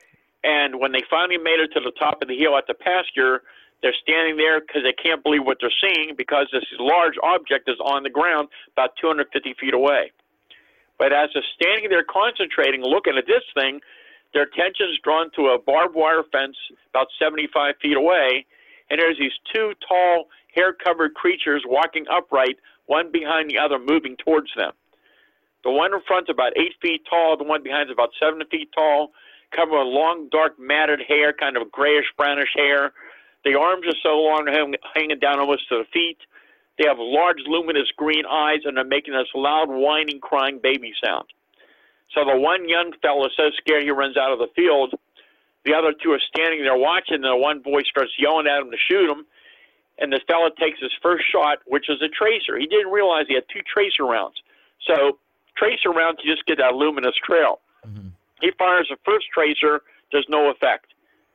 And when they finally made it to the top of the hill at the pasture, they're standing there because they can't believe what they're seeing because this large object is on the ground about 250 feet away. But as they're standing there concentrating, looking at this thing, their attention is drawn to a barbed wire fence about 75 feet away, and there's these two tall, hair-covered creatures walking upright, one behind the other, moving towards them. The one in front is about 8 feet tall. The one behind is about 7 feet tall, covered with long, dark, matted hair, kind of grayish-brownish hair. The arms are so long, hanging down almost to the feet. They have large, luminous green eyes, and they're making this loud, whining, crying baby sound. So the one young fellow is so scared he runs out of the field. The other two are standing there watching, and the one boy starts yelling at him to shoot him. And the fellow takes his first shot, which is a tracer. He didn't realize he had two tracer rounds. So tracer rounds, you just get that luminous trail. Mm-hmm. He fires the first tracer, there's no effect.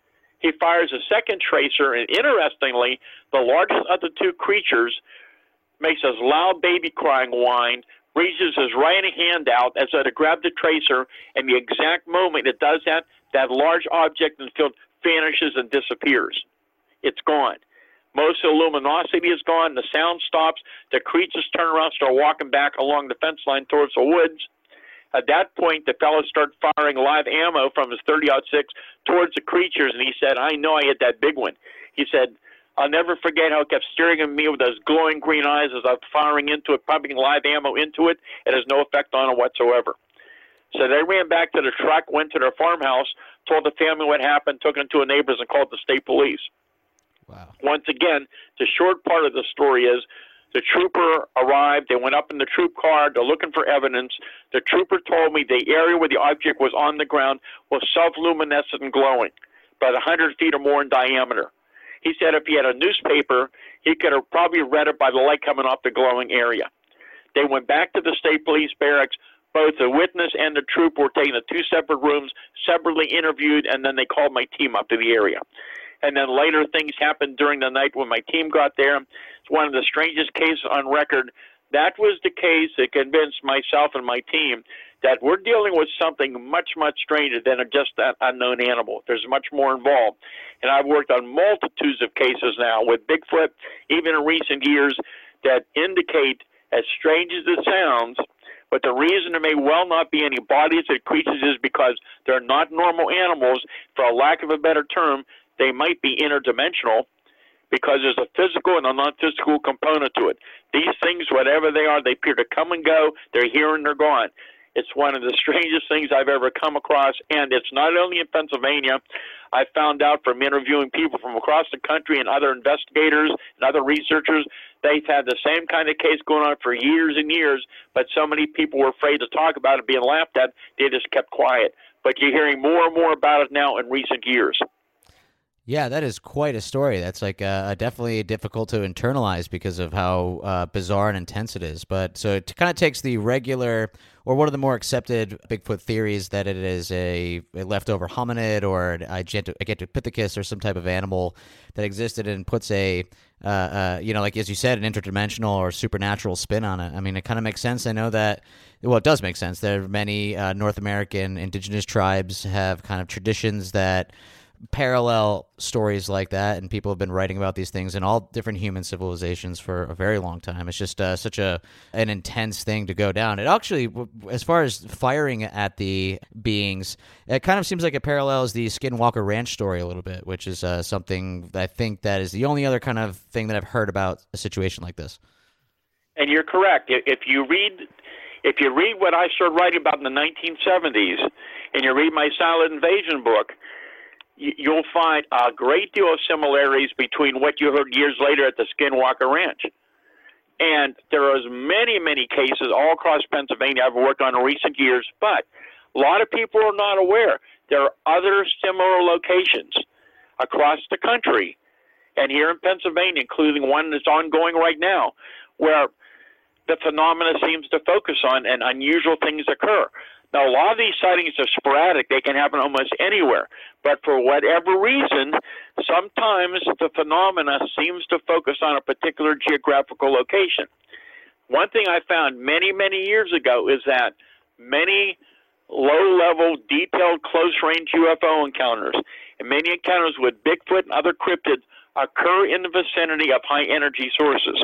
He fires a second tracer, and interestingly, the largest of the two creatures makes this loud baby crying whine, reaches his right hand out as though to grab the tracer, and the exact moment it does that, that large object in the field vanishes and disappears. It's gone. Most of the luminosity is gone. The sound stops. The creatures turn around, start walking back along the fence line towards the woods. At that point, the fellow started firing live ammo from his .30-06 towards the creatures, and he said, I know I hit that big one. He said, I'll never forget how it kept staring at me with those glowing green eyes as I was firing into it, pumping live ammo into it. It has no effect on it whatsoever. So they ran back to the truck, went to their farmhouse, told the family what happened, took them to a neighbor's, and called the state police. Wow. Once again, the short part of the story is the trooper arrived. They went up in the troop car. They're looking for evidence. The trooper told me the area where the object was on the ground was self-luminescent and glowing, about 100 feet or more in diameter. He said if he had a newspaper, he could have probably read it by the light coming off the glowing area. They went back to the state police barracks. Both the witness and the trooper were taken to two separate rooms, separately interviewed, and then they called my team up to the area. And then later things happened during the night when my team got there. It's one of the strangest cases on record. That was the case that convinced myself and my team that we're dealing with something much, much stranger than just that unknown animal. There's much more involved. And I've worked on multitudes of cases now with Bigfoot, even in recent years, that indicate, as strange as it sounds, but the reason there may well not be any bodies of creatures is because they're not normal animals. For a lack of a better term, they might be interdimensional, because there's a physical and a non-physical component to it. These things, whatever they are, they appear to come and go. They're here and they're gone. It's one of the strangest things I've ever come across, and it's not only in Pennsylvania. I found out from interviewing people from across the country and other investigators and other researchers, they've had the same kind of case going on for years and years, but so many people were afraid to talk about it being laughed at, they just kept quiet. But you're hearing more and more about it now in recent years. Yeah, that is quite a story. That's like definitely difficult to internalize because of how bizarre and intense it is. But so it kind of takes the regular, or one of the more accepted Bigfoot theories, that it is a leftover hominid or a Gigantopithecus or some type of animal that existed, and puts a, like as you said, an interdimensional or supernatural spin on it. I mean, it kind of makes sense. I know that, well, it does make sense. There are many North American indigenous tribes have kind of traditions that parallel stories like that, and people have been writing about these things in all different human civilizations for a very long time. It's just such an intense thing to go down. It actually, as far as firing at the beings, it kind of seems like it parallels the Skinwalker Ranch story a little bit, which is something that I think that is the only other kind of thing that I've heard about a situation like this. And you're correct. If you read what I started writing about in the 1970s, and you read my Silent Invasion book, you'll find a great deal of similarities between what you heard years later at the Skinwalker Ranch. And there are many, many cases all across Pennsylvania I've worked on in recent years, but a lot of people are not aware. There are other similar locations across the country, and here in Pennsylvania, including one that's ongoing right now, where the phenomena seems to focus on and unusual things occur. Now, a lot of these sightings are sporadic. They can happen almost anywhere. But for whatever reason, sometimes the phenomena seems to focus on a particular geographical location. One thing I found many, many years ago is that many low-level, detailed, close-range UFO encounters and many encounters with Bigfoot and other cryptids occur in the vicinity of high-energy sources.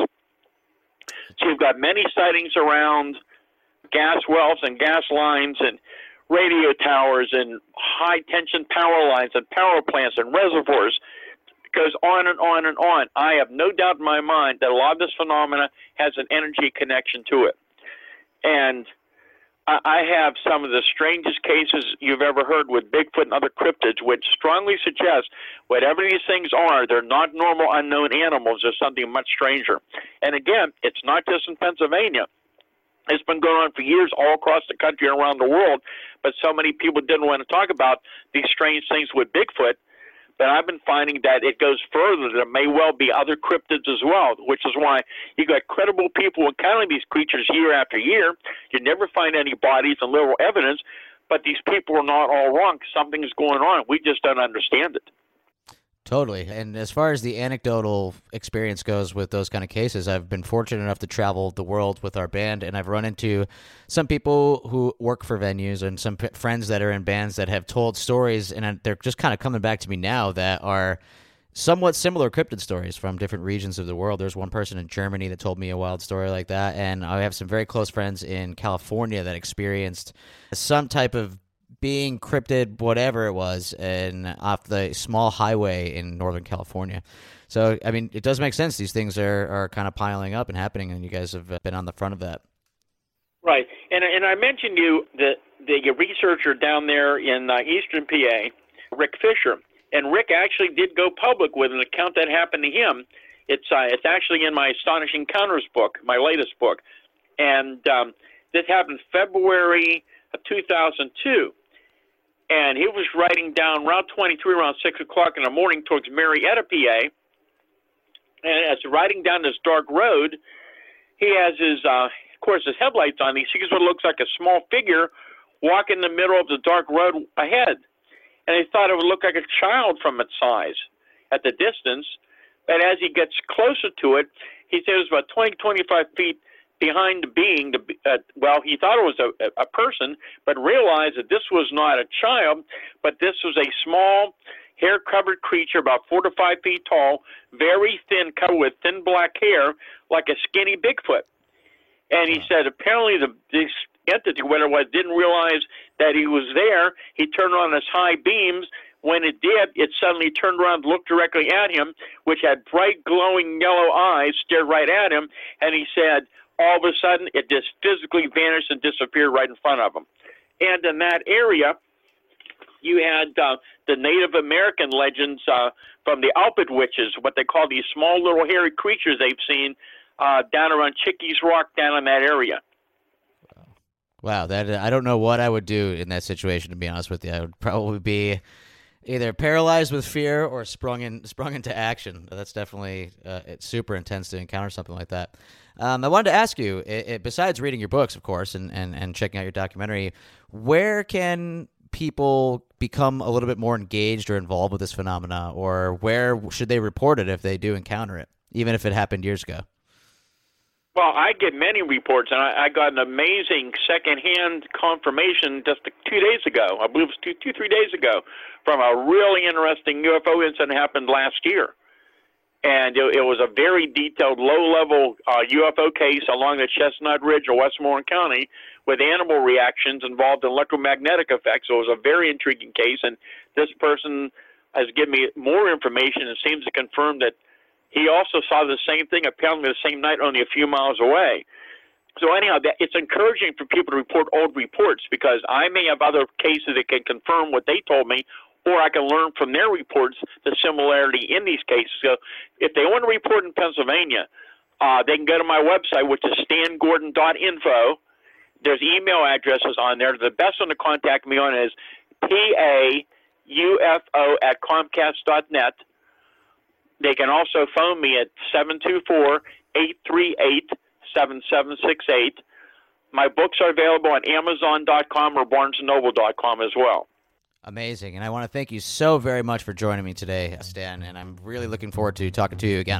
So you've got many sightings around gas wells and gas lines and radio towers and high-tension power lines and power plants and reservoirs. It goes on and on and on. I have no doubt in my mind that a lot of this phenomena has an energy connection to it. And I have some of the strangest cases you've ever heard with Bigfoot and other cryptids, which strongly suggest whatever these things are, they're not normal unknown animals. They're something much stranger. And again, it's not just in Pennsylvania. It's been going on for years all across the country and around the world, but so many people didn't want to talk about these strange things with Bigfoot. But I've been finding that it goes further. There may well be other cryptids as well, which is why you got credible people encountering these creatures year after year. You never find any bodies and little evidence, but these people are not all wrong. Something's going on. We just don't understand it. Totally. And as far as the anecdotal experience goes with those kind of cases, I've been fortunate enough to travel the world with our band, and I've run into some people who work for venues and some friends that are in bands that have told stories, and they're just kind of coming back to me now that are somewhat similar cryptid stories from different regions of the world. There's one person in Germany that told me a wild story like that, and I have some very close friends in California that experienced some type of being cryptid, whatever it was, and off the small highway in Northern California. So, I mean, it does make sense. These things are kind of piling up and happening, and you guys have been on the front of that. Right. And I mentioned the researcher down there in eastern PA, Rick Fisher, and Rick actually did go public with an account that happened to him. It's actually in my Astonishing Encounters book, my latest book, and this happened February of 2002. And he was riding down Route 23 around 6 o'clock in the morning towards Marietta, PA. And as he's riding down this dark road, he has his headlights on. He sees what looks like a small figure walk in the middle of the dark road ahead. And he thought it would look like a child from its size at the distance. But as he gets closer to it, He said it was about 20, 25 feet behind the being. He thought it was a person, but realized that this was not a child, but this was a small, hair-covered creature about 4 to 5 feet tall, very thin, covered with thin black hair, like a skinny Bigfoot. And he said apparently this entity, whatever it was, didn't realize that he was there. He turned on his high beams. When it did, it suddenly turned around and looked directly at him, which had bright, glowing yellow eyes, stared right at him, and he said all of a sudden it just physically vanished and disappeared right in front of him. And in that area, you had the Native American legends from the Alpid witches, what they call these small little hairy creatures they've seen down around Chickies Rock, down in that area. Wow, that I don't know what I would do in that situation, to be honest with you. I would probably be either paralyzed with fear or sprung into action. That's definitely it's super intense to encounter something like that. I wanted to ask you, besides reading your books, of course, and checking out your documentary, where can people become a little bit more engaged or involved with this phenomena, or where should they report it if they do encounter it, even if it happened years ago? Well, I get many reports, and I got an amazing secondhand confirmation just 2 days ago. I believe it was 3 days ago, from a really interesting UFO incident that happened last year. And it was a very detailed, low-level UFO case along the Chestnut Ridge of Westmoreland County with animal reactions involved in electromagnetic effects. So it was a very intriguing case, and this person has given me more information and seems to confirm that he also saw the same thing, apparently the same night, only a few miles away. So anyhow, it's encouraging for people to report old reports, because I may have other cases that can confirm what they told me, or I can learn from their reports the similarity in these cases. So if they want to report in Pennsylvania, they can go to my website, which is stangordon.info. There's email addresses on there. The best one to contact me on is paufo@comcast.net. They can also phone me at 724-838-7768. My books are available on Amazon.com or BarnesandNoble.com as well. Amazing. And I want to thank you so very much for joining me today, Stan, and I'm really looking forward to talking to you again.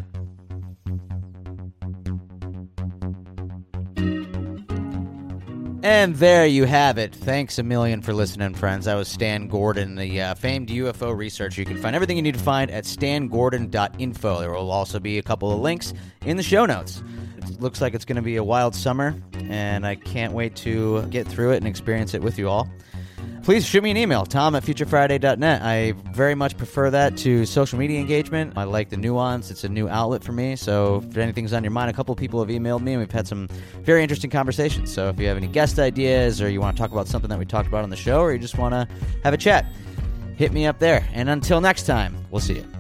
And there you have it. Thanks a million for listening, friends. That was Stan Gordon, the famed UFO researcher. You can find everything you need to find at stangordon.info. There will also be a couple of links in the show notes. It looks like it's going to be a wild summer, and I can't wait to get through it and experience it with you all. Please shoot me an email, tom@futurefriday.net. I very much prefer that to social media engagement. I like the nuance. It's a new outlet for me. So if anything's on your mind, a couple of people have emailed me, and we've had some very interesting conversations. So if you have any guest ideas, or you want to talk about something that we talked about on the show, or you just want to have a chat, hit me up there. And until next time, we'll see you.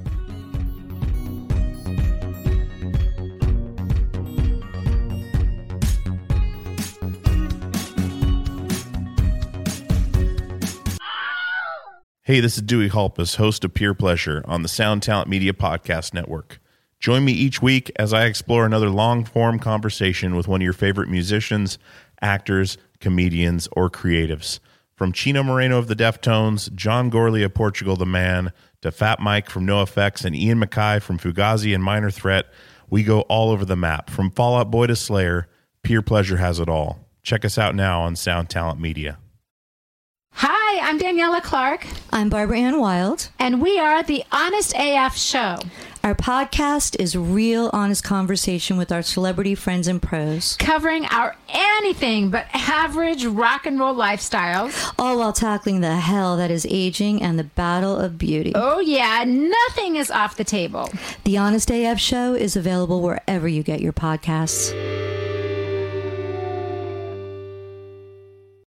Hey, this is Dewey Halpus, host of Pure Pleasure on the Sound Talent Media Podcast Network. Join me each week as I explore another long-form conversation with one of your favorite musicians, actors, comedians, or creatives. From Chino Moreno of the Deftones, John Gorley of Portugal the Man, to Fat Mike from NoFX and Ian MacKaye from Fugazi and Minor Threat, we go all over the map. From Fall Out Boy to Slayer, Pure Pleasure has it all. Check us out now on Sound Talent Media. Hi, I'm Daniela Clark. I'm Barbara Ann Wild. And we are the Honest AF Show. Our podcast is real, honest conversation with our celebrity friends and pros. Covering our anything but average rock and roll lifestyles. All while tackling the hell that is aging and the battle of beauty. Oh yeah, nothing is off the table. The Honest AF Show is available wherever you get your podcasts.